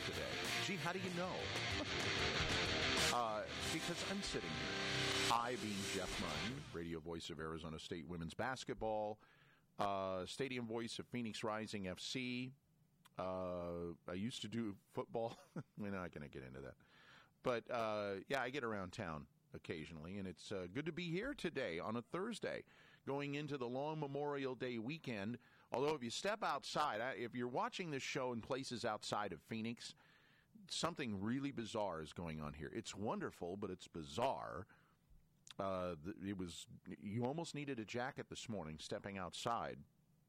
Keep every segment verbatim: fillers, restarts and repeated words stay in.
today. Gee, how do you know? uh, because I'm sitting here. I, being Jeff Munn, radio voice of Arizona State women's basketball, uh, stadium voice of Phoenix Rising F C. Uh, I used to do football. We're not going to get into that. But, uh, yeah, I get around town occasionally, and it's uh, good to be here today on a Thursday, going into the long Memorial Day weekend. Although if you step outside, if you're watching this show in places outside of Phoenix, something really bizarre is going on here. It's wonderful, but it's bizarre. Uh, it was you almost needed a jacket this morning stepping outside.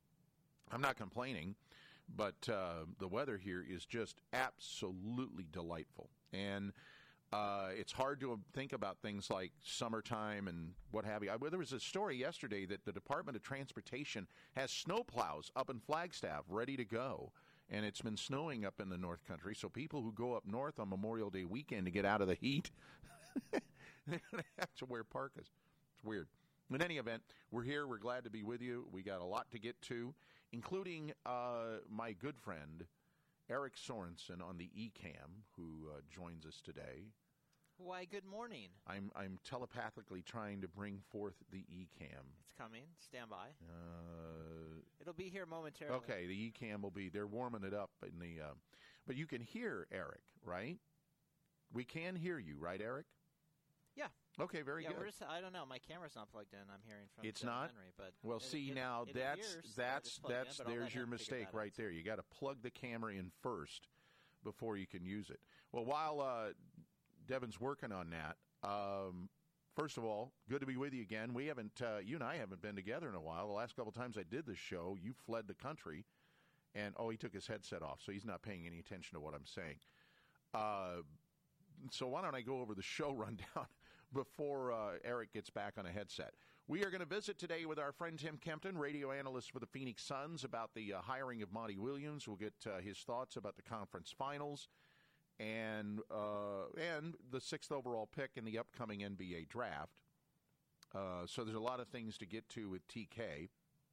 I'm not complaining, but uh, the weather here is just absolutely delightful. And uh, it's hard to think about things like summertime and what have you. I, there was a story yesterday that the Department of Transportation has snowplows up in Flagstaff ready to go. And it's been snowing up in the North Country, so people who go up north on Memorial Day weekend to get out of the heat, they're going to have to wear parkas. It's weird. In any event, we're here. We're glad to be with you. We got a lot to get to, including uh, my good friend, Eric Sorensen on the E C A M, who uh, joins us today. Why, good morning. I'm I'm telepathically trying to bring forth the E C A M. It's coming. Stand by. Uh, It'll be here momentarily. Okay, the E C A M will be, they're warming it up in the, uh, but you can hear Eric, right? We can hear you, right, Eric? Yeah. Okay, very yeah, good. We're just, I don't know. My camera's not plugged in. I'm hearing from it's Jeff not? Henry, but well, it, see it, now it that's appears that's that that's in, there's your mistake right there. You got to plug the camera in first before you can use it. Well, while uh, Devin's working on that, um, first of all, good to be with you again. We haven't, uh, you and I haven't been together in a while. The last couple of times I did this show, you fled the country, and oh, he took his headset off, so he's not paying any attention to what I'm saying. Uh, So why don't I go over the show rundown before uh, Eric gets back on a headset. We are going to visit today with our friend Tim Kempton, radio analyst for the Phoenix Suns, about the uh, hiring of Monty Williams. We'll get uh, his thoughts about the conference finals and uh, and the sixth overall pick in the upcoming N B A draft. Uh, so there's a lot of things to get to with T K.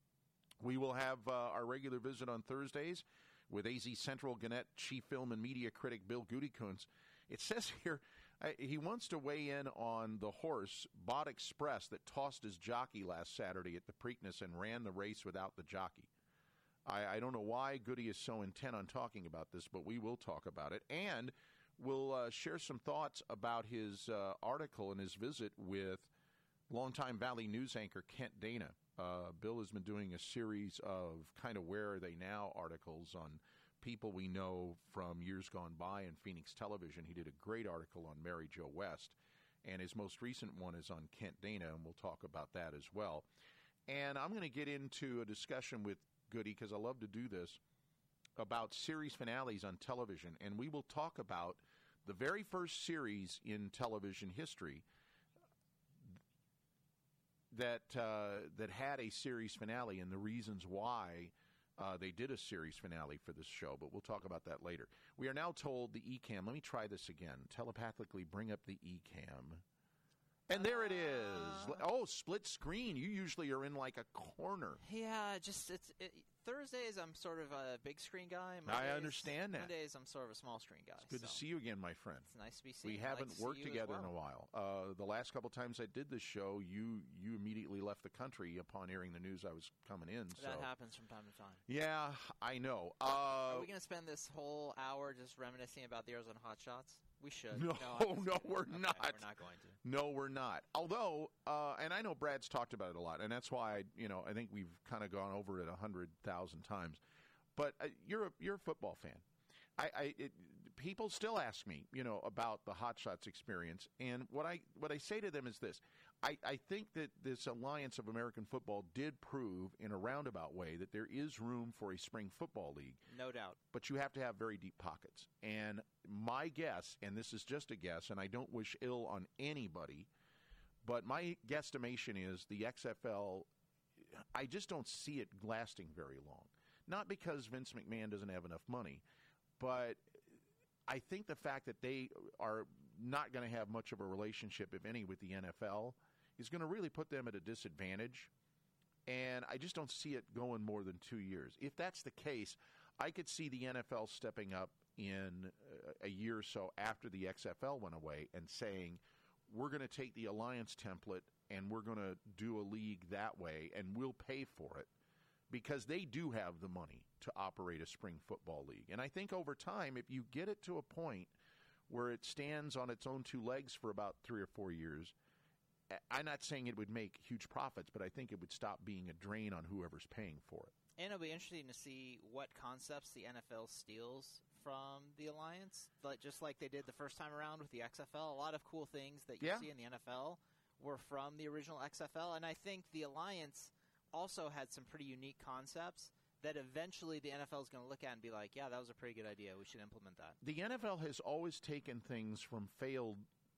We will have uh, our regular visit on Thursdays with A Z Central Gannett chief film and media critic Bill Gutekunst. It says here uh, he wants to weigh in on the horse, Bot Express, that tossed his jockey last Saturday at the Preakness and ran the race without the jockey. I, I don't know why Goody is so intent on talking about this, but we will talk about it. And we'll uh, share some thoughts about his uh, article and his visit with longtime Valley News anchor Kent Dana. Uh, Bill has been doing a series of kind of Where Are They Now articles on people we know from years gone by in Phoenix television. He did a great article on Mary Jo West, and his most recent one is on Kent Dana, and we'll talk about that as well. And I'm going to get into a discussion with Goody, because I love to do this, about series finales on television, and we will talk about the very first series in television history that uh, that had a series finale and the reasons why uh, they did a series finale for this show, but we'll talk about that later. We are now told the E C A M. Let me try this again. Telepathically bring up the E C A M. And there it is. Oh, split screen. You usually are in like a corner. Yeah, just it's it, Thursdays I'm sort of a big screen guy. Mondays, I understand that. Mondays I'm sort of a small screen guy. It's good so. to see you again, my friend. It's nice to be seen. We I haven't like to worked see you together as well. in a while. Uh, the last couple times I did this show, you you immediately left the country upon hearing the news I was coming in. So. That happens from time to time. Yeah, I know. Uh, Are we going to spend this whole hour just reminiscing about the Arizona Hot Shots? We should. No, no, no, we're okay, not. We're not going to. No, we're not. Although, uh, and I know Brad's talked about it a lot, and that's why I, you know I think we've kind of gone over it a hundred thousand times. But uh, you're a you're a football fan. I, I it, people still ask me, you know, about the Hot Shots experience, and what I what I say to them is this: I, I think that this alliance of American football did prove, in a roundabout way, that there is room for a spring football league. No doubt. But you have to have very deep pockets. And my guess, and this is just a guess, and I don't wish ill on anybody, but my guesstimation is the X F L. I just don't see it lasting very long. Not because Vince McMahon doesn't have enough money, but I think the fact that they are not going to have much of a relationship, if any, with the N F L is going to really put them at a disadvantage. And I just don't see it going more than two years. If that's the case, I could see the N F L stepping up in a year or so after the X F L went away and saying, we're going to take the Alliance template and we're going to do a league that way and we'll pay for it, because they do have the money to operate a spring football league. And I think over time, if you get it to a point where it stands on its own two legs for about three or four years, I'm not saying it would make huge profits, but I think it would stop being a drain on whoever's paying for it. And it'll be interesting to see what concepts the N F L steals from the Alliance, like just like they did the first time around with the X F L. A lot of cool things that you yeah. see in the N F L were from the original X F L, and I think the Alliance also had some pretty unique concepts that eventually the N F L is going to look at and be like, yeah, that was a pretty good idea. We should implement that. The N F L has always taken things from failed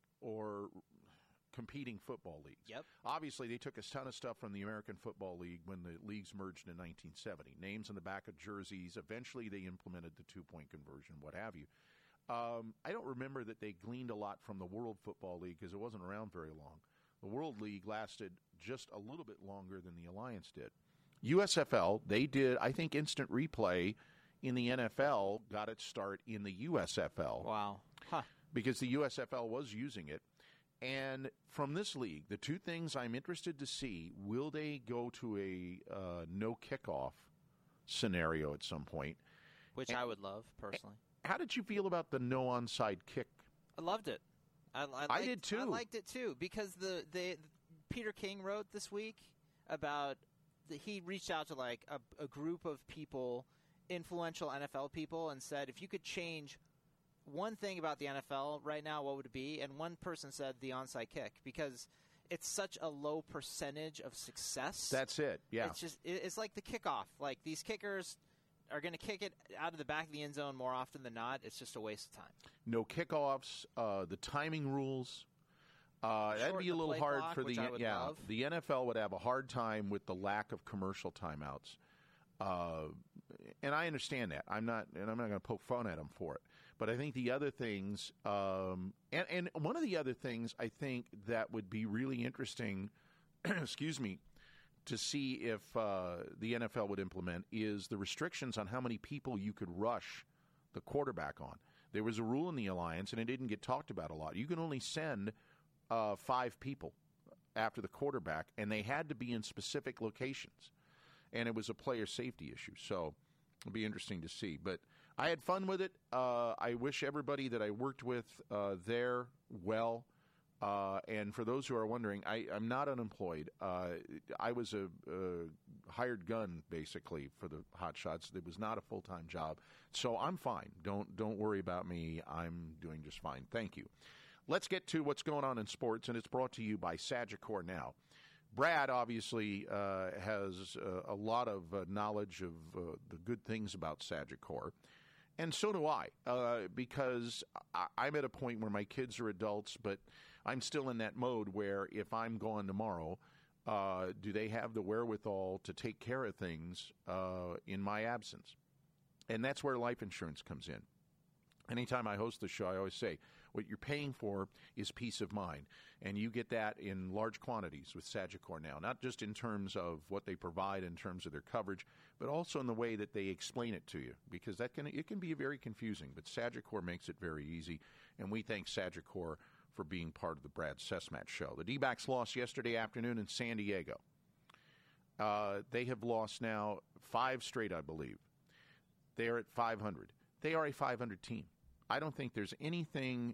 or competing football leagues. Yep. Obviously, they took a ton of stuff from the American Football League when the leagues merged in nineteen seventy. Names on the back of jerseys. Eventually, they implemented the two-point conversion, what have you. Um, I don't remember that they gleaned a lot from the World Football League because it wasn't around very long. The World League lasted just a little bit longer than the Alliance did. U S F L, they did, I think, instant replay in the N F L got its start in the U S F L. Wow. Huh. Because the U S F L was using it. And from this league, the two things I'm interested to see, will they go to a uh, no kickoff scenario at some point? Which and, I would love, personally. How did you feel about the no onside kick? I loved it. I, I, liked, I did too. I liked it too, because the, the Peter King wrote this week about the, he reached out to like a, a group of people, influential N F L people, and said, if you could change one thing about the N F L right now, what would it be? And one person said the onside kick, because it's such a low percentage of success. That's it. Yeah. It's just it, it's like the kickoff. Like, these kickers are going to kick it out of the back of the end zone more often than not. It's just a waste of time. No kickoffs, uh, the timing rules. Uh, that'd be a little hard clock, for the yeah. Love. The N F L would have a hard time with the lack of commercial timeouts. Uh, and I understand that. I'm not, and I'm not going to poke fun at them for it. But I think the other things, um, and, and one of the other things I think that would be really interesting, excuse me, to see if uh, the N F L would implement is the restrictions on how many people you could rush the quarterback on. There was a rule in the Alliance, and it didn't get talked about a lot. You can only send uh, five people after the quarterback, and they had to be in specific locations. And it was a player safety issue, so it'll be interesting to see. But I had fun with it. Uh, I wish everybody that I worked with uh, there well. Uh, and for those who are wondering, I, I'm not unemployed. Uh, I was a, a hired gun, basically, for the Hot Shots. It was not a full-time job. So I'm fine. Don't don't worry about me. I'm doing just fine. Thank you. Let's get to what's going on in sports, and it's brought to you by Sagicor Now. Brad obviously uh, has uh, a lot of uh, knowledge of uh, the good things about Sagicor, and so do I, uh, because I- I'm at a point where my kids are adults, but I'm still in that mode where if I'm gone tomorrow, uh, do they have the wherewithal to take care of things uh, in my absence? And that's where life insurance comes in. Anytime I host the show, I always say, what you're paying for is peace of mind. And you get that in large quantities with Sagicor Now, not just in terms of what they provide in terms of their coverage, but also in the way that they explain it to you, because that can it can be very confusing. But Sagicor makes it very easy, and we thank Sagicor for being part of the Brad Sesmat Show. The D-backs lost yesterday afternoon in San Diego. Uh, they have lost now five straight, I believe. They are at five hundred. They are a five hundred team. I don't think there's anything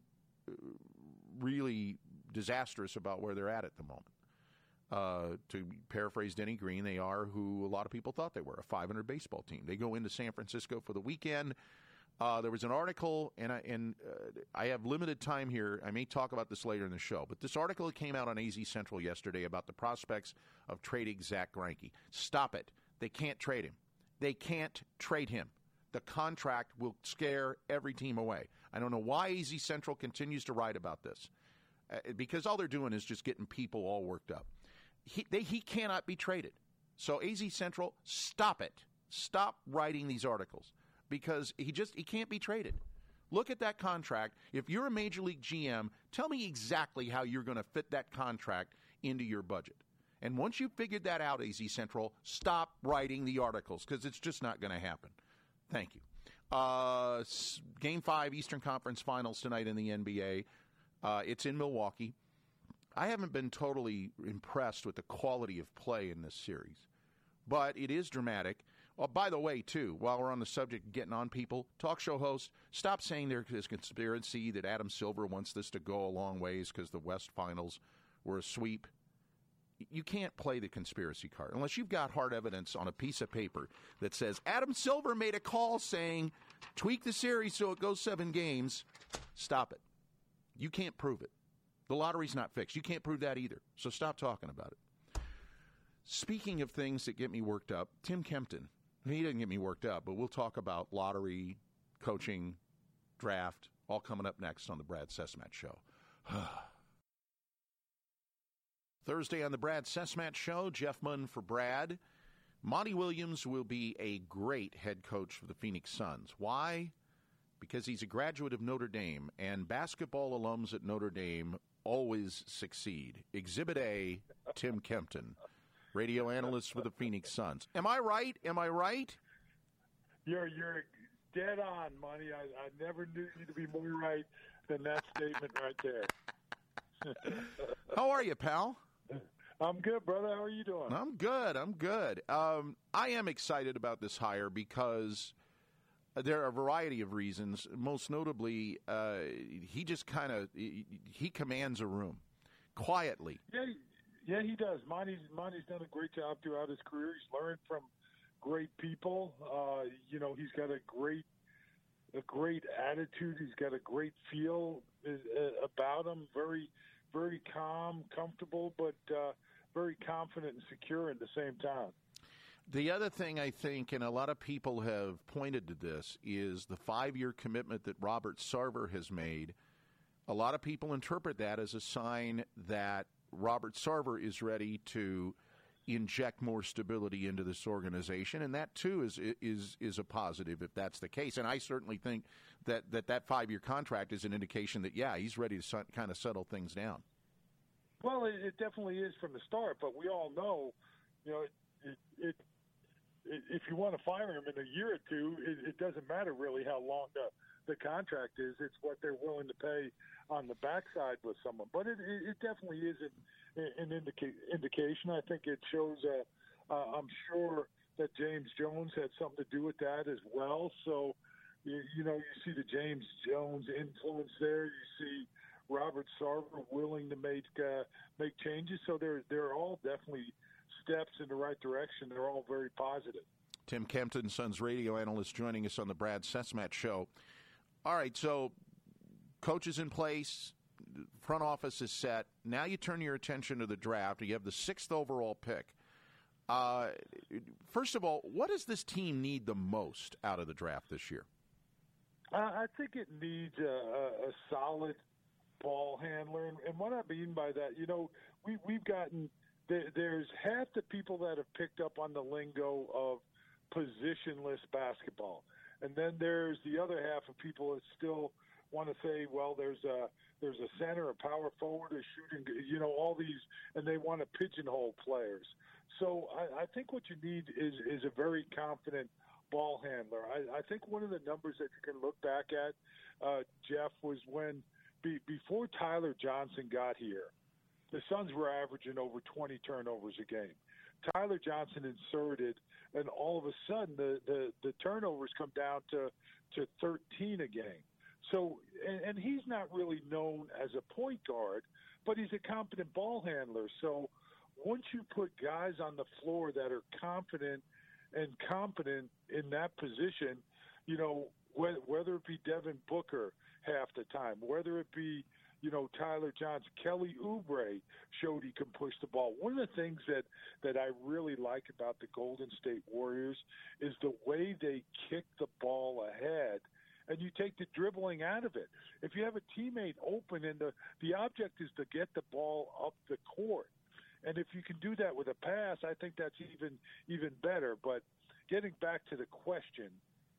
really disastrous about where they're at at the moment. Uh, to paraphrase Denny Green, they are who a lot of people thought they were, a five hundred baseball team. They go into San Francisco for the weekend. Uh, there was an article, and, I, and uh, I have limited time here. I may talk about this later in the show, but this article came out on A Z Central yesterday about the prospects of trading Zach Greinke. Stop it. They can't trade him. They can't trade him. The contract will scare every team away. I don't know why A Z Central continues to write about this, uh, because all they're doing is just getting people all worked up. He, they, he cannot be traded. So A Z Central, stop it. Stop writing these articles, because he just he can't be traded. Look at that contract. If you're a Major League G M, tell me exactly how you're going to fit that contract into your budget. And once you've figured that out, A Z Central, stop writing the articles, because it's just not going to happen. Thank you. Uh, game five, Eastern Conference Finals tonight in the N B A. Uh, it's in Milwaukee. I haven't been totally impressed with the quality of play in this series, but it is dramatic. Oh, by the way, too, while we're on the subject of getting on people, talk show host, stop saying there's a conspiracy that Adam Silver wants this to go a long ways because the West Finals were a sweep. You can't play the conspiracy card unless you've got hard evidence on a piece of paper that says Adam Silver made a call saying tweak the series so it goes seven games. Stop it. You can't prove it. The lottery's not fixed. You can't prove that either. So stop talking about it. Speaking of things that get me worked up, Tim Kempton. He didn't get me worked up, but we'll talk about lottery, coaching, draft, all coming up next on the Brad Cesmat Show. Thursday on the Brad Cesmat Show, Jeff Munn for Brad. Monty Williams will be a great head coach for the Phoenix Suns. Why? Because he's a graduate of Notre Dame, and basketball alums at Notre Dame always succeed. Exhibit A, Tim Kempton, radio analyst for the Phoenix Suns. Am I right? Am I right? You're you're dead on, Monty. I, I never knew you to be more right than that statement right there. How are you, pal? I'm good, brother. How are you doing? I'm good. I'm good. Um, I am excited about this hire because there are a variety of reasons. Most notably, uh, he just kind of he, he commands a room quietly. Yeah, yeah, he does. Monty's Monty's done a great job throughout his career. He's learned from great people. Uh, you know, he's got a great a great attitude. He's got a great feel uh, about him. Very, very calm, comfortable, but uh, very confident and secure at the same time. The other thing I think, and a lot of people have pointed to this, is the five-year commitment that Robert Sarver has made. A lot of people interpret that as a sign that Robert Sarver is ready to inject more stability into this organization, and that too is is is a positive if that's the case. And I certainly think that that, that five-year contract is an indication that, yeah, he's ready to su- kind of settle things down. Well, it, it definitely is from the start, but we all know, you know, it, it, it if you want to fire him in a year or two, it, it doesn't matter really how long the, the contract is. It's what they're willing to pay on the backside with someone. But it, it, it definitely is an, an indica- indication. I think it shows, uh, uh, I'm sure that James Jones had something to do with that as well. So, you, you know, you see the James Jones influence there. You see Robert Sarver willing to make uh, make changes. So they're, they're all definitely steps in the right direction. They're all very positive. Tim Kempton, Suns radio analyst, joining us on the Brad Cesmat Show. All right, so coach is in place, front office is set. Now you turn your attention to the draft. You have the sixth overall pick. Uh, first of all, what does this team need the most out of the draft this year? Uh, I think it needs a, a, a solid ball handler. And, and what I mean by that, you know, we, we've gotten there, – there's half the people that have picked up on the lingo of positionless basketball. And then there's the other half of people that still want to say, well, there's a there's a center, a power forward, a shooting, you know, all these, and they want to pigeonhole players. So I, I think what you need is is a very confident ball handler. I, I think one of the numbers that you can look back at, uh, Jeff, was when be, before Tyler Johnson got here, the Suns were averaging over twenty turnovers a game. Tyler Johnson inserted, and all of a sudden the, the, the turnovers come down to, to thirteen a game. So, and, and he's not really known as a point guard, but he's a competent ball handler. So once you put guys on the floor that are confident and competent in that position, you know, whether, whether it be Devin Booker half the time, whether it be, you know, Tyler Johnson, Kelly Oubre showed he can push the ball. One of the things that, that I really like about the Golden State Warriors is the way they kick the ball ahead, and you take the dribbling out of it. If you have a teammate open, and the, the object is to get the ball up the court, and if you can do that with a pass, I think that's even even better. But getting back to the question,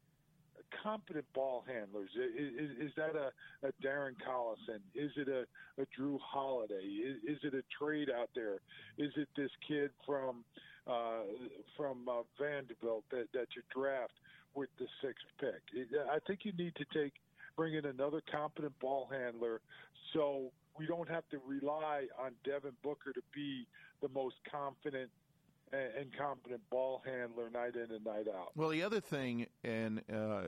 competent ball handlers. Is, is, is that a, a Darren Collison? Is it a, a Drew Holiday? Is, is it a trade out there? Is it this kid from uh, from uh, Vanderbilt that, that you draft? with the sixth pick. I think you need to take bring in another competent ball handler so we don't have to rely on Devin Booker to be the most confident and competent ball handler night in and night out. Well, the other thing, and uh,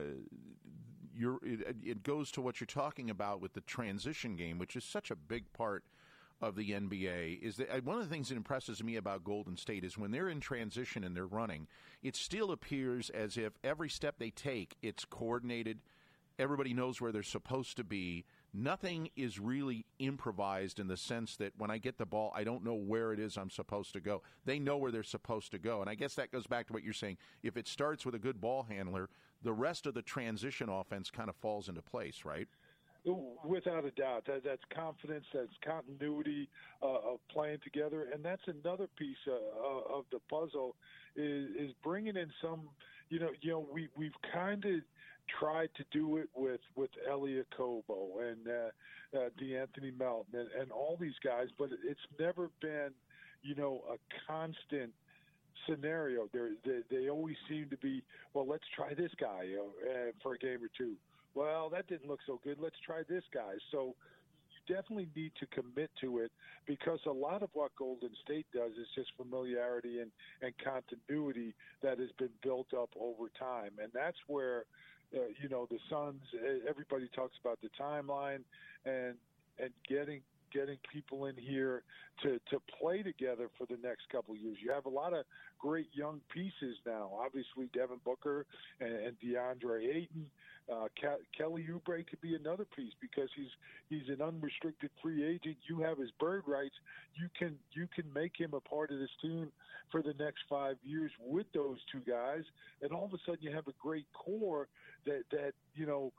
you're, it, it goes to what you're talking about with the transition game, which is such a big part of the N B A, is that one of the things that impresses me about Golden State is when they're in transition and they're running, it still appears as if every step they take, it's coordinated. Everybody knows where they're supposed to be. Nothing is really improvised in the sense that when I get the ball, I don't know where it is I'm supposed to go. They know where they're supposed to go. And I guess that goes back to what you're saying. If it starts with a good ball handler, the rest of the transition offense kind of falls into place, right? Without a doubt. That, that's confidence, that's continuity uh, of playing together. And that's another piece uh, of the puzzle is, is bringing in some, you know, you know, we, we've kind of tried to do it with, with Elie Okobo and uh, uh, DeAnthony Melton and, and all these guys, but it's never been, you know, a constant scenario. They're, they they always seem to be, well, let's try this guy you know, uh, for a game or two. Well, that didn't look so good. Let's try this guy. So you definitely need to commit to it because a lot of what Golden State does is just familiarity and, and continuity that has been built up over time. And that's where, uh, you know, the Suns, everybody talks about the timeline and and getting getting people in here to, to play together for the next couple of years. You have a lot of great young pieces now. Obviously, Devin Booker and, and DeAndre Ayton. Uh, Ke- Kelly Oubre could be another piece because he's he's an unrestricted free agent. You have his bird rights. You can you can make him a part of this team for the next five years with those two guys, and all of a sudden you have a great core that that you know.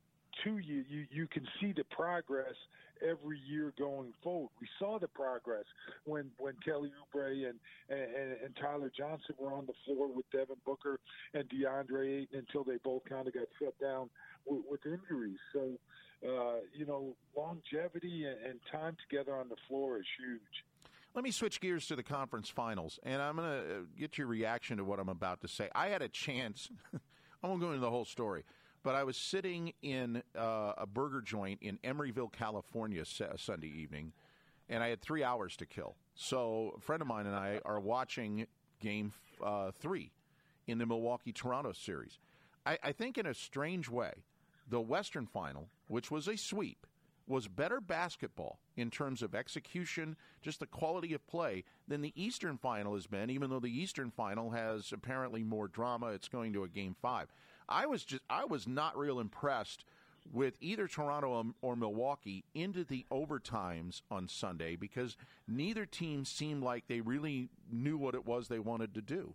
To you, you, you can see the progress every year going forward. We saw the progress when, when Kelly Oubre and, and, and Tyler Johnson were on the floor with Devin Booker and DeAndre Ayton until they both kind of got shut down with, with injuries. So, uh, you know, longevity and, and time together on the floor is huge. Let me switch gears to the conference finals, and I'm going to get your reaction to what I'm about to say. I had a chance. I won't go into the whole story. But I was sitting in uh, a burger joint in Emeryville, California, Sunday evening, and I had three hours to kill. So a friend of mine and I are watching Game uh, three in the Milwaukee-Toronto series. I, I think in a strange way, the Western Final, which was a sweep, was better basketball in terms of execution, just the quality of play, than the Eastern Final has been, even though the Eastern Final has apparently more drama. It's going to a Game five. I was just I was not real impressed with either Toronto or Milwaukee into the overtimes on Sunday because neither team seemed like they really knew what it was they wanted to do.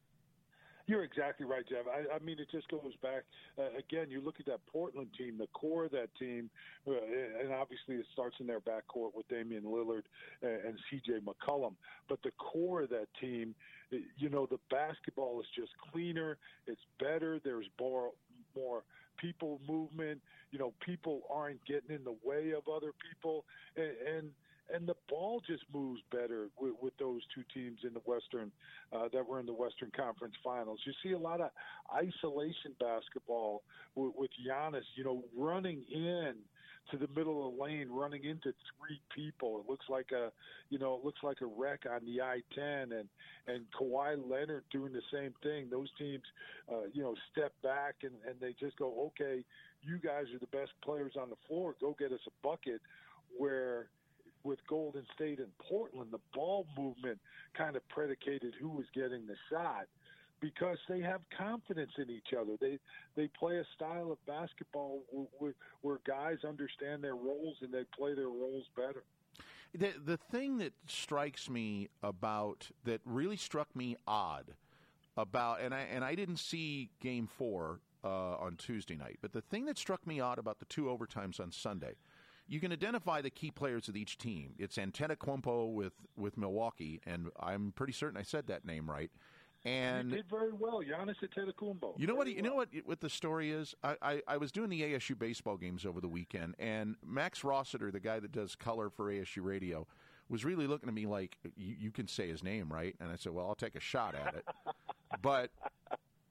You're exactly right, Jeff. I, I mean, it just goes back. Uh, again, you look at that Portland team, the core of that team, uh, and obviously it starts in their backcourt with Damian Lillard and, and C J McCollum. But the core of that team, you know, the basketball is just cleaner. It's better. There's more, more people movement. You know, people aren't getting in the way of other people. And, and And the ball just moves better with, with those two teams in the Western uh, that were in the Western Conference Finals. You see a lot of isolation basketball with, with Giannis, you know, running in to the middle of the lane, running into three people. It looks like a, you know, it looks like a wreck on the I ten, and and Kawhi Leonard doing the same thing. Those teams, uh, you know, step back and, and they just go, okay, you guys are the best players on the floor. Go get us a bucket. Where with Golden State and Portland, the ball movement kind of predicated who was getting the shot because they have confidence in each other. They they play a style of basketball where, where guys understand their roles and they play their roles better. The the thing that strikes me about that really struck me odd about and I and I didn't see Game Four uh, on Tuesday night, but the thing that struck me odd about the two overtimes on Sunday. You can identify the key players of each team. It's Antetokounmpo with, with Milwaukee, and I'm pretty certain I said that name right. And you did very well, Giannis Antetokounmpo. You know what? Very You well. know what? What the story is? I, I, I was doing the A S U baseball games over the weekend, and Max Rossiter, the guy that does color for A S U radio, was really looking at me like, you, you can say his name, right? And I said, well, I'll take a shot at it. But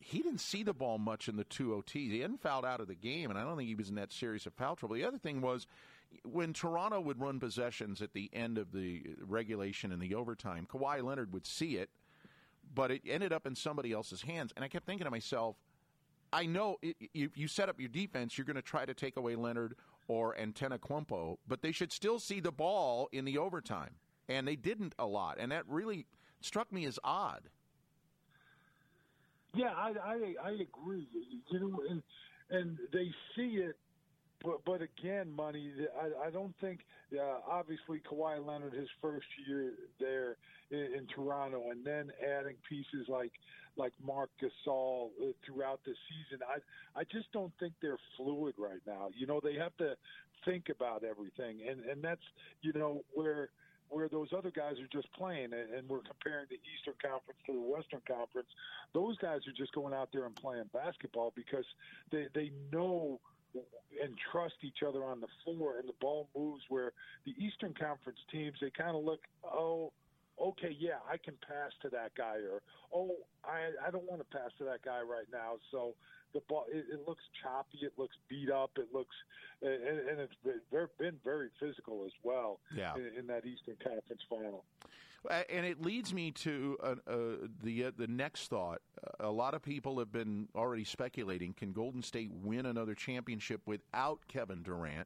he didn't see the ball much in the two O Ts. He hadn't fouled out of the game, and I don't think he was in that serious of foul trouble. The other thing was when Toronto would run possessions at the end of the regulation and the overtime, Kawhi Leonard would see it, but it ended up in somebody else's hands. And I kept thinking to myself, I know if you, you set up your defense, you're going to try to take away Leonard or Antetokounmpo, but they should still see the ball in the overtime. And they didn't a lot, and that really struck me as odd. Yeah, I, I I agree. You know, and and they see it, but but again, money. I I don't think. Uh, obviously, Kawhi Leonard, his first year there in, in Toronto, and then adding pieces like like Marc Gasol throughout the season. I I just don't think they're fluid right now. You know, they have to think about everything, and and that's you know where. where those other guys are just playing, and we're comparing the Eastern Conference to the Western Conference, those guys are just going out there and playing basketball because they, they know and trust each other on the floor, and the ball moves where the Eastern Conference teams, they kind of look, oh, okay, yeah, I can pass to that guy, or, oh, I, I don't want to pass to that guy right now, so the ball, it, it looks choppy, it looks beat up, it looks, and, and it's been, been very physical as well yeah. in, in that Eastern Conference final. And it leads me to uh, uh, the uh, the next thought. A lot of people have been already speculating, can Golden State win another championship without Kevin Durant?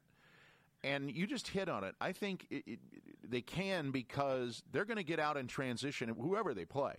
And you just hit on it. I think it, it, they can because they're going to get out in transition, whoever they play.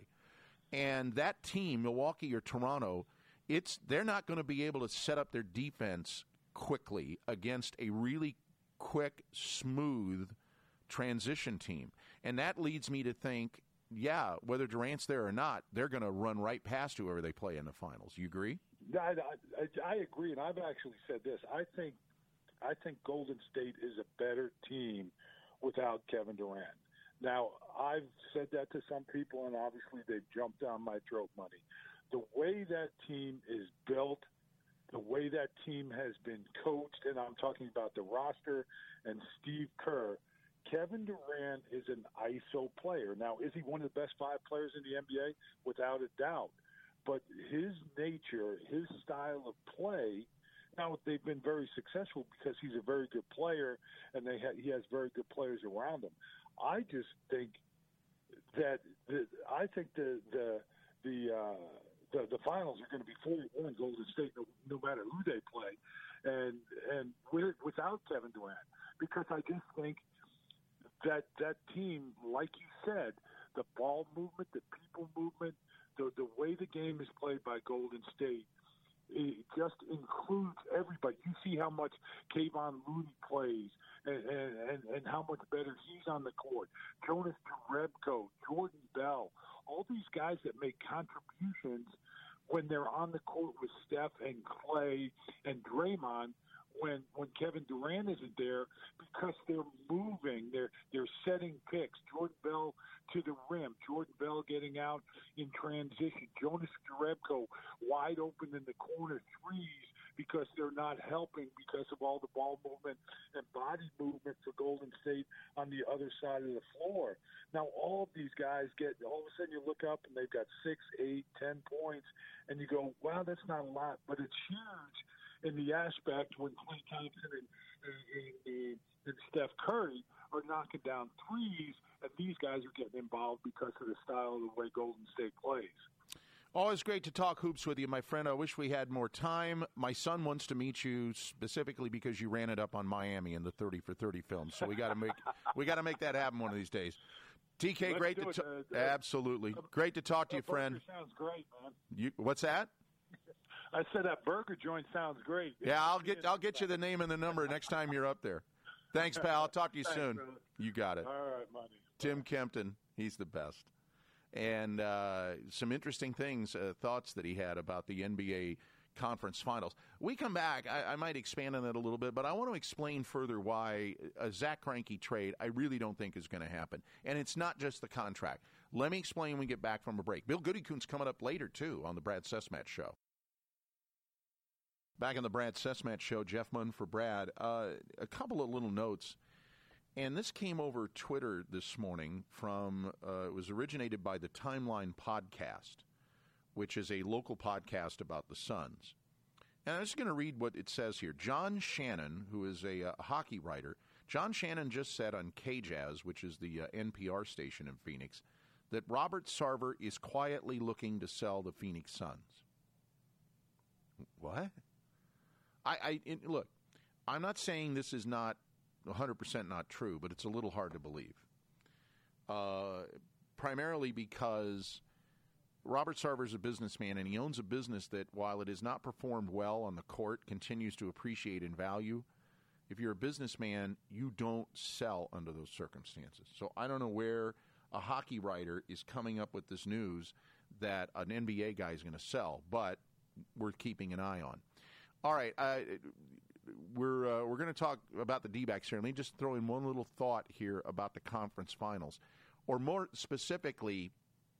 And that team, Milwaukee or Toronto, it's they're not going to be able to set up their defense quickly against a really quick, smooth transition team. And that leads me to think, yeah, whether Durant's there or not, they're going to run right past whoever they play in the finals. You agree? I, I, I agree, and I've actually said this. I think I think Golden State is a better team without Kevin Durant. Now, I've said that to some people, and obviously they've jumped down my throat money. The way that team is built, the way that team has been coached, and I'm talking about the roster and Steve Kerr, Kevin Durant is an I S O player. Now, is he one of the best five players in the N B A? Without a doubt. But his nature, his style of play, now they've been very successful because he's a very good player and they ha- he has very good players around him. I just think that the, I think the the the uh, the, the finals are going to be four one Golden State no, no matter who they play, and and with, without Kevin Durant, because I just think that that team, like you said, the ball movement, the people movement, the the way the game is played by Golden State, it just includes everybody. You see how much Kayvon Looney plays and, and, and, and how much better he's on the court. Jonas Jerebko, Jordan Bell, all these guys that make contributions when they're on the court with Steph and Clay and Draymond, when when Kevin Durant isn't there, because they're moving, they're they're setting picks. Jordan Bell to the rim, Jordan Bell getting out in transition, Jonas Jerebko wide open in the corner threes because they're not helping because of all the ball movement and body movement for Golden State on the other side of the floor. Now all of these guys get, all of a sudden you look up and they've got six, eight, ten points, and you go, wow, that's not a lot, but it's huge in the aspect when Klay Thompson and, and, and, and Steph Curry are knocking down threes, and these guys are getting involved because of the style of the way Golden State plays. Always great to talk hoops with you, my friend. I wish we had more time. My son wants to meet you specifically because you ran it up on Miami in the thirty for thirty film. So we got to make we got to make that happen one of these days. T K, Let's great to it, talk. uh, Absolutely, uh, great to talk to you, burger friend. Sounds great, man. You, what's that? I said that burger joint sounds great. Yeah, I'll get I'll get you the name and the number next time you're up there. Thanks, pal. I'll talk to you Thanks, soon. brother. You got it. All right, money. Tim Kempton, he's the best. And uh, some interesting things, uh, thoughts that he had about the N B A Conference Finals. We come back, I, I might expand on that a little bit, but I want to explain further why a Zach Greinke trade I really don't think is going to happen. And it's not just the contract. Let me explain when we get back from a break. Bill Goodycoon's coming up later, too, on the Brad Sesmat Show. Back on the Brad Sesmat Show, Jeff Munn for Brad. Uh, a couple of little notes. And this came over Twitter this morning from, uh, it was originated by the Timeline Podcast, which is a local podcast about the Suns. And I'm just going to read what it says here. John Shannon, who is a, a hockey writer, John Shannon just said on K-Jazz, which is the uh, N P R station in Phoenix, that Robert Sarver is quietly looking to sell the Phoenix Suns. What? I, I it, look, I'm not saying this is not one hundred percent not true, but it's a little hard to believe. Uh, primarily because Robert Sarver is a businessman, and he owns a business that, while it has not performed well on the court, continues to appreciate in value. If you're a businessman, you don't sell under those circumstances. So I don't know where a hockey writer is coming up with this news that an N B A guy is going to sell, but worth keeping an eye on. All right, uh, we're uh, we're going to talk about the D-backs here. Let me just throw in one little thought here about the conference finals, or more specifically,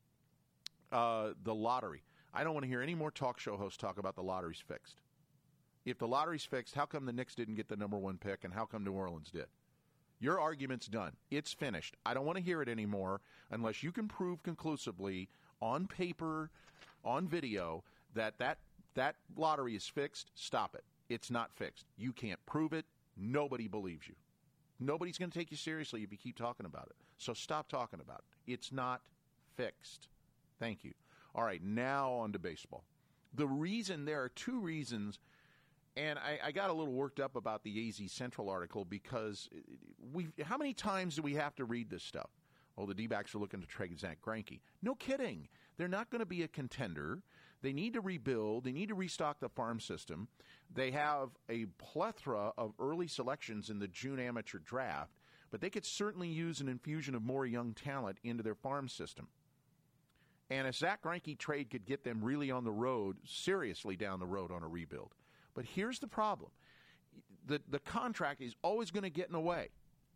uh, the lottery. I don't want to hear any more talk show hosts talk about the lottery's fixed. If the lottery's fixed, how come the Knicks didn't get the number one pick, and how come New Orleans did? Your argument's done. It's finished. I don't want to hear it anymore unless you can prove conclusively on paper, on video, that that, that lottery is fixed. Stop it. It's not fixed. You can't prove it. Nobody believes you. Nobody's going to take you seriously if you keep talking about it. So stop talking about it. It's not fixed. Thank you. All right, now on to baseball. The reason, there are two reasons. And I, I got a little worked up about the A Z Central article because we. How many times do we have to read this stuff? Oh, the D-backs are looking to trade Zach Greinke. No kidding. They're not going to be a contender. They need to rebuild. They need to restock the farm system. They have a plethora of early selections in the June amateur draft, but they could certainly use an infusion of more young talent into their farm system. And a Zach Greinke trade could get them really on the road, seriously down the road on a rebuild. But here's the problem. The, the contract is always going to get in the way.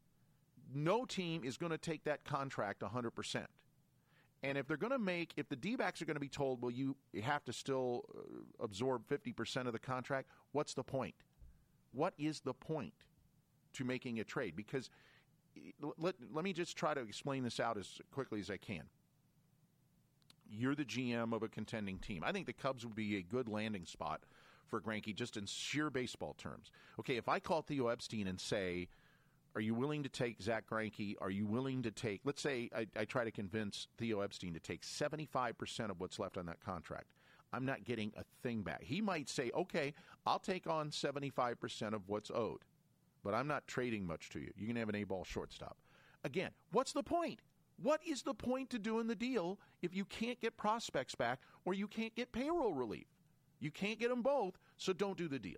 No team is going to take that contract one hundred percent. And if they're going to make, if the D-backs are going to be told, well, you have to still uh, absorb fifty percent of the contract, what's the point? What is the point to making a trade? Because let, let me just try to explain this out as quickly as I can. You're the G M of a contending team. I think the Cubs would be a good landing spot for Greinke, just in sheer baseball terms. Okay, if I call Theo Epstein and say, are you willing to take Zach Greinke? Are you willing to take, let's say I, I try to convince Theo Epstein to take seventy-five percent of what's left on that contract. I'm not getting a thing back. He might say, okay, I'll take on seventy-five percent of what's owed, but I'm not trading much to you. You can have an A-ball shortstop. Again, what's the point? What is the point to doing the deal if you can't get prospects back or you can't get payroll relief? You can't get them both, so don't do the deal.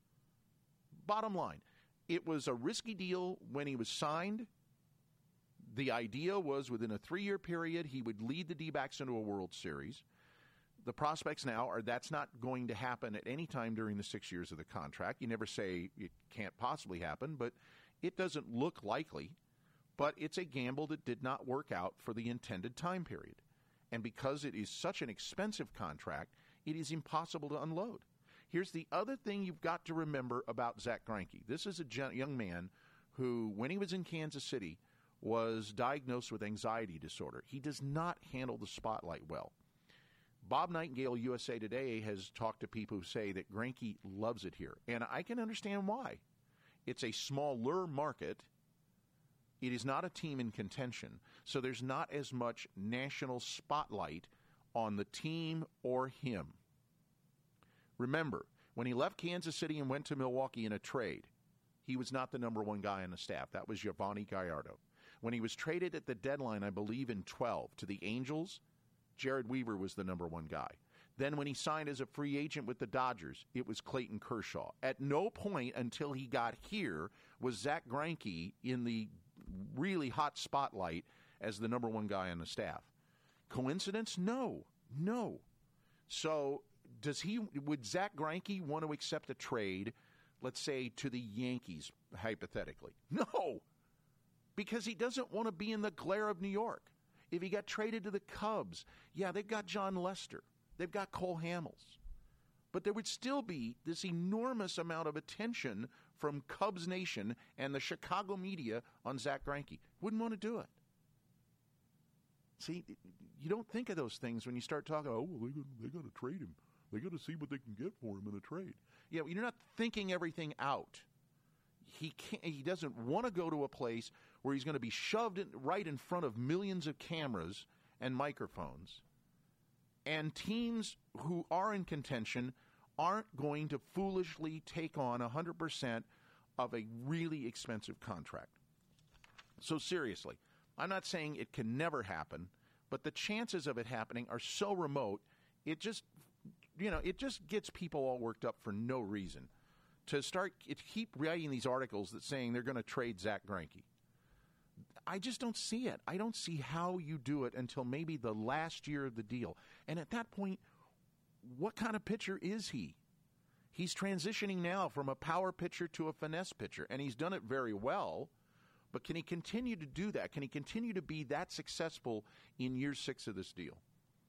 Bottom line, it was a risky deal when he was signed. The idea was within a three-year period, he would lead the D-backs into a World Series. The prospects now are that's not going to happen at any time during the six years of the contract. You never say it can't possibly happen, but it doesn't look likely. But it's a gamble that did not work out for the intended time period. And because it is such an expensive contract, it is impossible to unload. Here's the other thing you've got to remember about Zach Greinke. This is a young man who, when he was in Kansas City, was diagnosed with anxiety disorder. He does not handle the spotlight well. Bob Nightingale, U S A Today, has talked to people who say that Greinke loves it here. And I can understand why. It's a smaller market. It is not a team in contention. So there's not as much national spotlight on the team or him. Remember, when he left Kansas City and went to Milwaukee in a trade, he was not the number one guy on the staff. That was Giovanni Gallardo. When he was traded at the deadline, I believe in twelve, to the Angels, Jared Weaver was the number one guy. Then when he signed as a free agent with the Dodgers, it was Clayton Kershaw. At no point until he got here was Zach Greinke in the really hot spotlight as the number one guy on the staff. Coincidence? No. No. So does he? Would Zach Greinke want to accept a trade, let's say, to the Yankees, hypothetically? No. Because he doesn't want to be in the glare of New York. If he got traded to the Cubs, yeah, they've got John Lester. They've got Cole Hamels. But there would still be this enormous amount of attention from Cubs Nation and the Chicago media on Zach Greinke. Wouldn't want to do it. See, you don't think of those things when you start talking, oh, well, they got to trade him. They got to see what they can get for him in a trade. Yeah, you're not thinking everything out. He can't, he doesn't want to go to a place where he's going to be shoved in, right in front of millions of cameras and microphones. And teams who are in contention aren't going to foolishly take on one hundred percent of a really expensive contract. So seriously, I'm not saying it can never happen, but the chances of it happening are so remote, it just, you know, it just gets people all worked up for no reason. To start, it, keep writing these articles that saying they're going to trade Zach Greinke. I just don't see it. I don't see how you do it until maybe the last year of the deal. And at that point, what kind of pitcher is he? He's transitioning now from a power pitcher to a finesse pitcher, and he's done it very well. But can he continue to do that? Can he continue to be that successful in year six of this deal?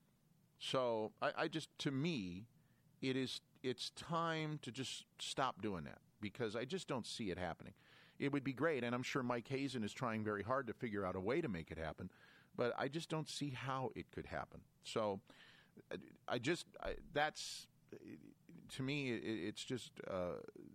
So I, I just, to me, it is it's time to just stop doing that because I just don't see it happening. It would be great, and I'm sure Mike Hazen is trying very hard to figure out a way to make it happen, but I just don't see how it could happen. So I just, I, that's, to me, it, it's just, uh,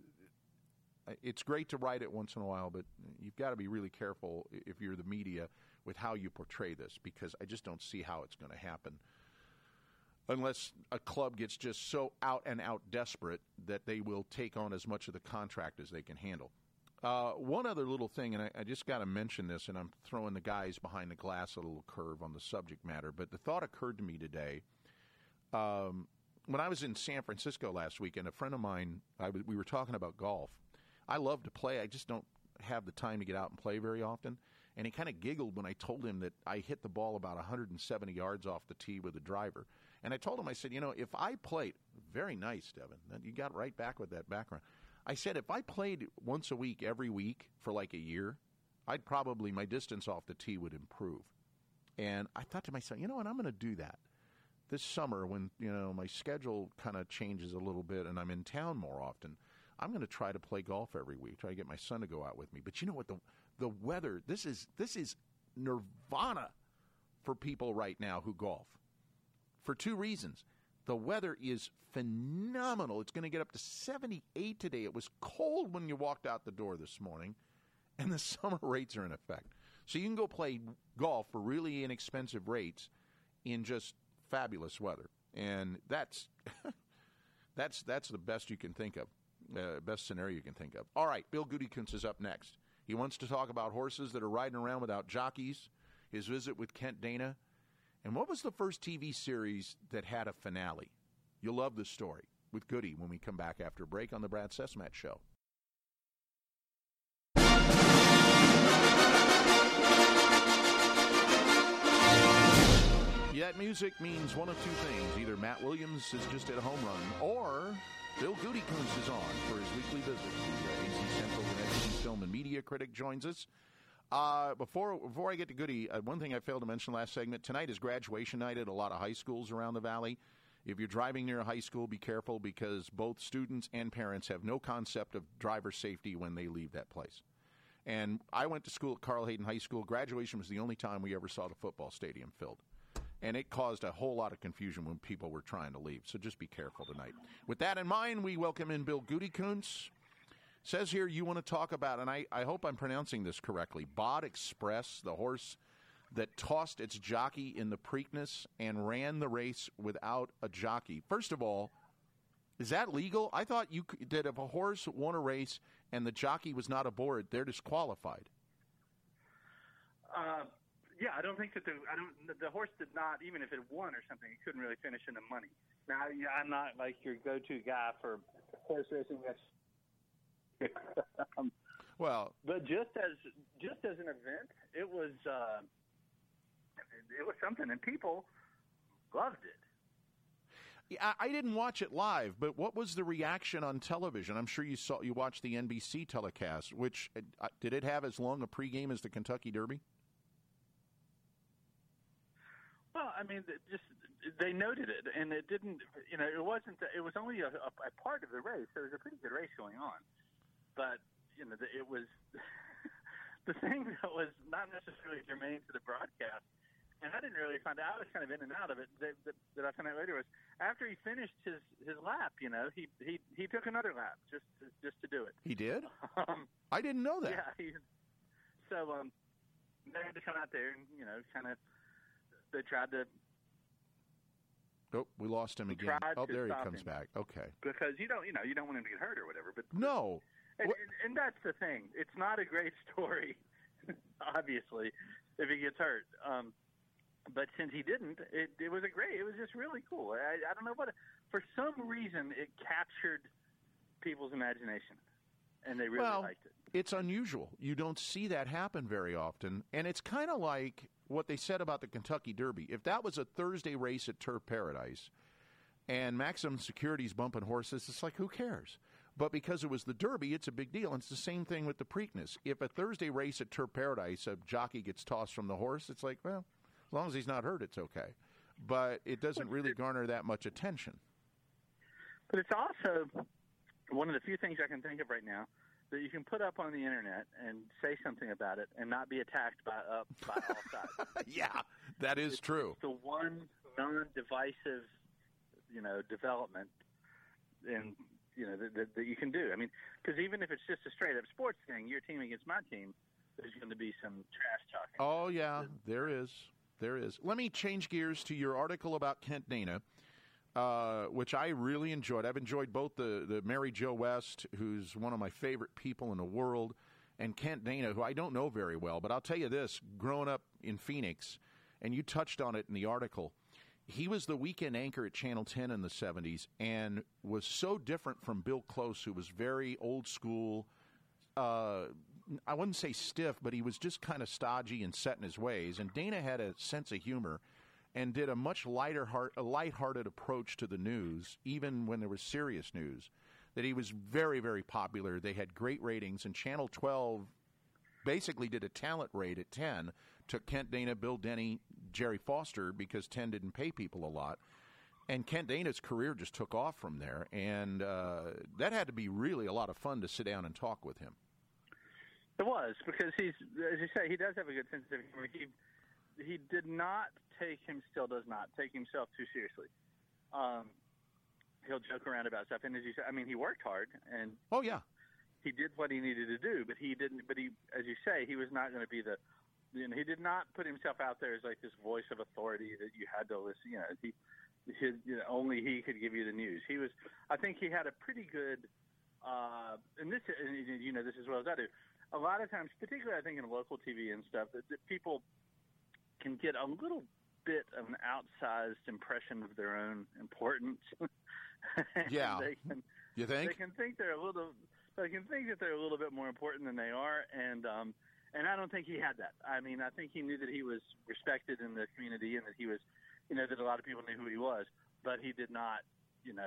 it's great to write it once in a while, but you've got to be really careful if you're the media with how you portray this because I just don't see how it's going to happen unless a club gets just so out and out desperate that they will take on as much of the contract as they can handle. Uh, one other little thing, and I, I just got to mention this, and I'm throwing the guys behind the glass a little curve on the subject matter, but the thought occurred to me today. Um, when I was in San Francisco last week, and a friend of mine, I w- we were talking about golf. I love to play. I just don't have the time to get out and play very often. And he kind of giggled when I told him that I hit the ball about one hundred seventy yards off the tee with a driver. And I told him, I said, you know, if I played, very nice, Devin. You got right back with that background. I said, if I played once a week, every week for like a year, I'd probably, my distance off the tee would improve. And I thought to myself, you know what, I'm going to do that. This summer when, you know, my schedule kind of changes a little bit and I'm in town more often, I'm going to try to play golf every week, try to get my son to go out with me. But you know what, the the weather, this is this is nirvana for people right now who golf. For two reasons. The weather is phenomenal. It's going to get up to seventy-eight today. It was cold when you walked out the door this morning, and the summer rates are in effect. So you can go play golf for really inexpensive rates in just fabulous weather. And that's that's that's the best you can think of, uh, best scenario you can think of. All right, Bill Gutekunst is up next. He wants to talk about horses that are riding around without jockeys, his visit with Kent Dana. And what was the first T V series that had a finale? You'll love this story with Goody when we come back after a break on the Brad Sesmat Show. Yeah, that music means one of two things. Either Matt Williams is just at a home run, or Bill Gutekunst is on for his weekly visit. The A Z Central Connections film and media critic joins us. Uh, before before I get to Goody, uh, one thing I failed to mention last segment, tonight is graduation night at a lot of high schools around the valley. If you're driving near a high school, be careful because both students and parents have no concept of driver safety when they leave that place. And I went to school at Carl Hayden High School. Graduation was the only time we ever saw the football stadium filled. And it caused a whole lot of confusion when people were trying to leave. So just be careful tonight. With that in mind, we welcome in Bill Gutekunst. Says here you want to talk about, and I, I hope I'm pronouncing this correctly, Bod Express, the horse that tossed its jockey in the Preakness and ran the race without a jockey. First of all, is that legal? I thought you could, that if a horse won a race and the jockey was not aboard, they're disqualified. Uh, yeah, I don't think that the I don't the horse did not, even if it won or something, it couldn't really finish in the money. Now, yeah, I'm not like your go-to guy for horse racing. That's um, well, but just as just as an event, it was uh, it was something, and people loved it. Yeah, I didn't watch it live, but what was the reaction on television? I'm sure you saw you watched the N B C telecast. Which uh, did it have as long a pregame as the Kentucky Derby? Well, I mean, just they noted it, and it didn't. You know, it wasn't. It was only a, a, a part of the race. There was a pretty good race going on, but you know, it was the thing that was not necessarily germane to the broadcast. and I didn't really find out. I was kind of in and out of it. That, that, that I found out later was after he finished his, his lap. You know, he, he he took another lap just to, just to do it. He did? Um, I didn't know that. Yeah. He, so um, they had to come out there and you know kind of they tried to. Oh, we lost him again. Oh, there he comes him. back. Okay. Because you don't you know you don't want him to get hurt or whatever. But no. And, and, and that's the thing. It's not a great story, obviously, if he gets hurt. Um, but since he didn't, it, it was a great. It was just really cool. I, I don't know what. For some reason, it captured people's imagination, and they really well, liked it. It's unusual. You don't see that happen very often, and it's kind of like what they said about the Kentucky Derby. If that was a Thursday race at Turf Paradise, and Maximum Security's bumping horses, it's like who cares? But because it was the Derby, it's a big deal. And it's the same thing with the Preakness. If a Thursday race at Turf Paradise, a jockey gets tossed from the horse, it's like, well, as long as he's not hurt, it's okay. But it doesn't really garner that much attention. But it's also one of the few things I can think of right now that you can put up on the Internet and say something about it and not be attacked by, uh, by all sides. Yeah, that is it's, true. It's the one non-divisive, you know, development in – you know, that, that, that you can do. I mean, because even if it's just a straight-up sports thing, your team against my team, there's going to be some trash talking. Oh, yeah, there is. There is. Let me change gears to your article about Kent Dana, uh, which I really enjoyed. I've enjoyed both the, the Mary Jo West, who's one of my favorite people in the world, and Kent Dana, who I don't know very well. But I'll tell you this, growing up in Phoenix, and you touched on it in the article, he was the weekend anchor at Channel ten in the seventies and was so different from Bill Close, who was very old school. Uh, I wouldn't say stiff, but he was just kind of stodgy and set in his ways. And Dana had a sense of humor and did a much lighter heart, a lighthearted approach to the news, even when there was serious news, that he was very, very popular. They had great ratings, and Channel twelve basically did a talent raid at ten, took Kent Dana, Bill Denny, Jerry Foster, because ten didn't pay people a lot. And Kent Dana's career just took off from there, and uh, that had to be really a lot of fun to sit down and talk with him. It was, because he's, as you say, he does have a good sense of humor. He, he did not take him, still does not, take himself too seriously. Um, he'll joke around about stuff, and as you say, I mean, he worked hard, and oh yeah, he did what he needed to do, but he didn't. But he, as you say, he was not going to be the. You know, he did not put himself out there as like this voice of authority that you had to listen. You know, he, his, you know, only he could give you the news. He was. I think he had a pretty good. Uh, and this, and you know, this as well as I do. A lot of times, particularly I think in local T V and stuff, that, that people can get a little bit of an outsized impression of their own importance. Yeah. they can, you think? They can think they're a little. They can think that they're a little bit more important than they are, and um, and I don't think he had that. I mean, I think he knew that he was respected in the community, and that he was, you know, that a lot of people knew who he was, but he did not, you know,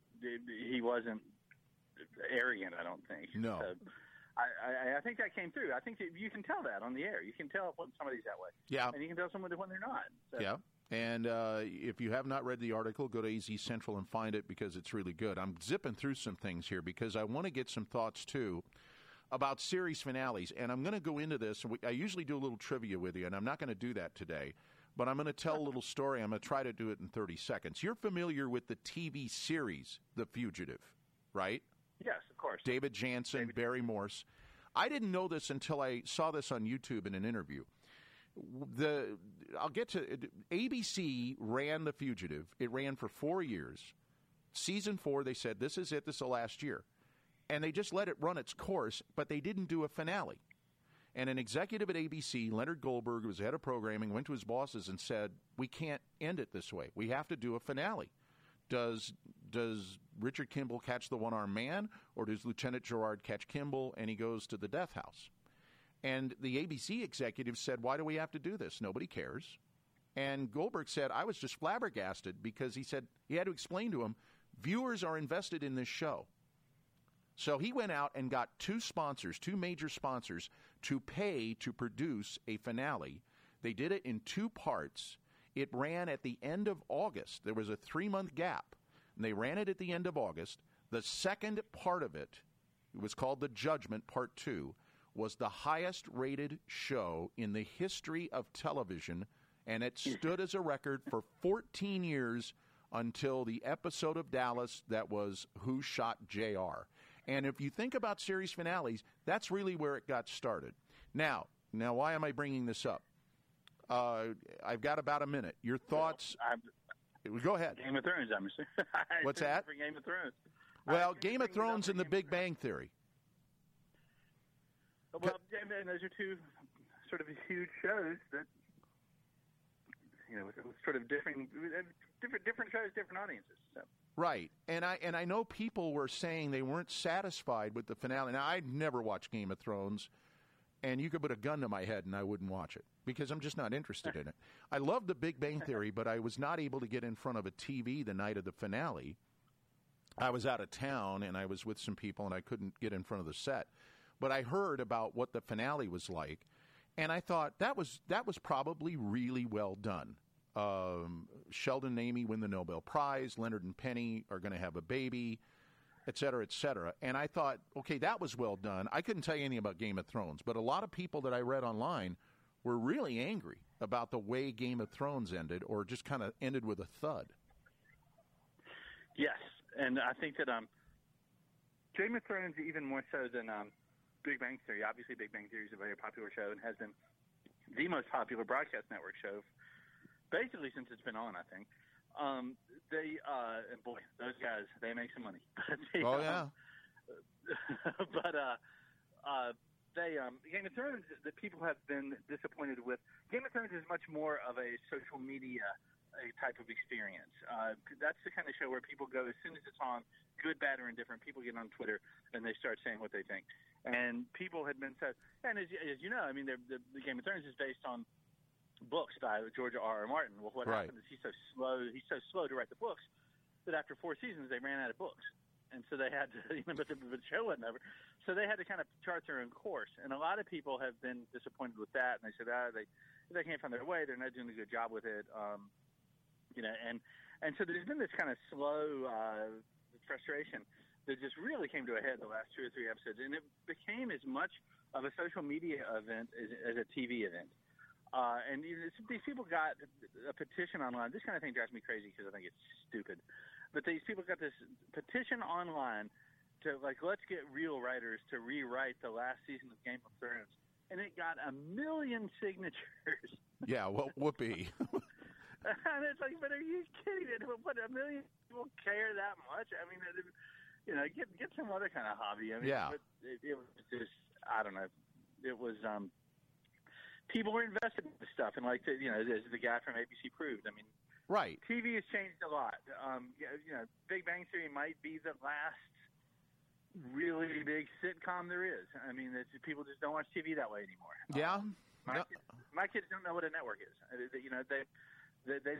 he wasn't arrogant. I don't think. No. So, I, I, I think that came through. I think that you can tell that on the air. You can tell when somebody's that way. Yeah. And you can tell someone when they're not. So. Yeah. And uh, if you have not read the article, go to A Z Central and find it because it's really good. I'm zipping through some things here because I want to get some thoughts, too, about series finales. And I'm going to go into this. I usually do a little trivia with you, and I'm not going to do that today. But I'm going to tell a little story. I'm going to try to do it in thirty seconds. You're familiar with the T V series, The Fugitive, right? Yes, of course. David Jansen, David. Barry Morse. I didn't know this until I saw this on YouTube in an interview. The I'll get to A B C ran The Fugitive. It ran for four years. Season four, they said, this is it. This is the last year. And they just let it run its course, but they didn't do a finale. And an executive at A B C, Leonard Goldberg, who was head of programming, went to his bosses and said, we can't end it this way. We have to do a finale. Does does Richard Kimball catch the one-armed man, or does Lieutenant Gerard catch Kimball and he goes to the death house? And the A B C executive said, why do we have to do this? Nobody cares. And Goldberg said, I was just flabbergasted because he said he had to explain to him, viewers are invested in this show. So he went out and got two sponsors, two major sponsors, to pay to produce a finale. They did it in two parts. It ran at the end of August. There was a three-month gap. And they ran it at the end of August. The second part of it, it was called The Judgment, Part two, was the highest-rated show in the history of television And it stood as a record for fourteen years until the episode of Dallas that was Who Shot J R. And if you think about series finales, that's really where it got started. Now, now, why am I bringing this up? Uh, I've got about a minute. Your thoughts? Well, go ahead. Game of Thrones, I'm assuming. What's that? For Game of Thrones. Well, Game of Thrones and The Big Bang Theory. Well, and those are two sort of huge shows that, you know, with, with sort of different, different, different shows, different audiences. So. Right, and I and I know people were saying they weren't satisfied with the finale. Now, I'd never watched Game of Thrones, and you could put a gun to my head and I wouldn't watch it because I'm just not interested in it. I love The Big Bang Theory, but I was not able to get in front of a T V the night of the finale. I was out of town, and I was with some people, and I couldn't get in front of the set. But I heard about what the finale was like, and I thought that was that was probably really well done. Um, Sheldon and Amy win the Nobel Prize. Leonard and Penny are going to have a baby, et cetera, et cetera. And I thought, okay, that was well done. I couldn't tell you anything about Game of Thrones, but a lot of people that I read online were really angry about the way Game of Thrones ended, or just kind of ended with a thud. Yes, and I think that um, Game of Thrones, even more so than um, Big Bang Theory. Obviously, Big Bang Theory is a very popular show and has been the most popular broadcast network show basically since it's been on, I think. Um, they, uh, and boy, those guys, they make some money. they, oh, yeah. Um, but uh, uh, they, um, Game of Thrones, that people have been disappointed with. Game of Thrones is much more of a social media a type of experience. Uh, that's the kind of show where people go, as soon as it's on, good, bad, or indifferent, people get on Twitter and they start saying what they think. And people had been said, and as, as you know, I mean, the, the Game of Thrones is based on books by George R. R. Martin. Well, what right. happened is he's so slow. He's so slow to write the books that after four seasons they ran out of books, and so they had to. You know, but the, the show wasn't over, so they had to kind of chart their own course. And a lot of people have been disappointed with that, and they said, ah, they they can't find their way. They're not doing a good job with it. Um, you know, and and so there's been this kind of slow uh, frustration that just really came to a head the last two or three episodes, and it became as much of a social media event as, as a T V event. Uh, and you know, these people got a petition online. This kind of thing drives me crazy because I think it's stupid. But these people got this petition online to, like, let's get real writers to rewrite the last season of Game of Thrones. And it got a million signatures. Yeah, well, whoopee. And it's like, but are you kidding? What, a million people care that much? I mean, it, you know, get get some other kind of hobby. I mean, yeah. But it, it was just, I don't know. It was, um, people were invested in this stuff. And like, the, you know, as the guy from A B C proved, I mean, right. T V has changed a lot. Um, you know, Big Bang Theory might be the last really big sitcom there is. I mean, it's, people just don't watch T V that way anymore. Yeah. Um, my, no. kids, my kids don't know what a network is. You know, they they they,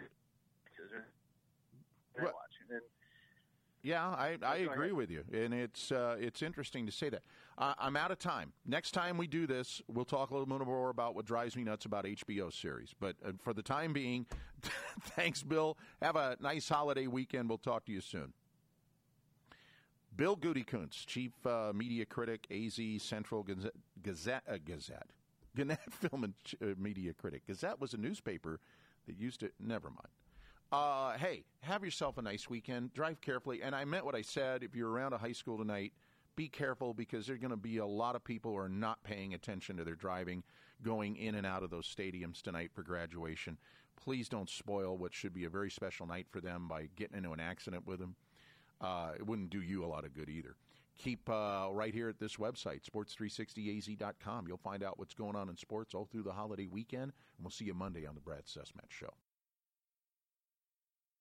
they well, watch. And, yeah, I, I agree ahead. with you, and it's uh, it's interesting to say that. Uh, I'm out of time. Next time we do this, we'll talk a little bit more about what drives me nuts about H B O series. But uh, for the time being, thanks, Bill. Have a nice holiday weekend. We'll talk to you soon. Bill Gutekunst, Chief uh, Media Critic, A Z Central Gazette, Gazette, uh, Gazette. Gannett Film and uh, Media Critic. Gazette was a newspaper that used to, never mind. Uh, hey, have yourself a nice weekend. Drive carefully. And I meant what I said. If you're around a high school tonight, be careful because there are going to be a lot of people who are not paying attention to their driving going in and out of those stadiums tonight for graduation. Please don't spoil what should be a very special night for them by getting into an accident with them. Uh, it wouldn't do you a lot of good either. Keep uh, right here at this website, sports three sixty A Z dot com. You'll find out what's going on in sports all through the holiday weekend, and we'll see you Monday on the Brad Sesmet Show.